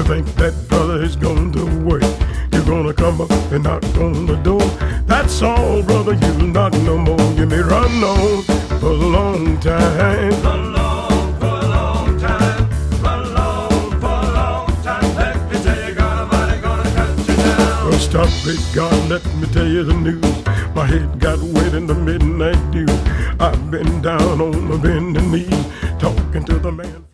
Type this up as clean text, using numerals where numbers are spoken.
You think that brother is going to work? You're gonna come up and knock on the door. That's all, brother, you not no more. You may run on for a long time. Run on for a long time. Run on for a long time. Let me tell you, God Almighty gonna cut you down. Well, stop it, God, let me tell you the news. My head got wet in the midnight dew. I've been down on my bending knee, talking to the man.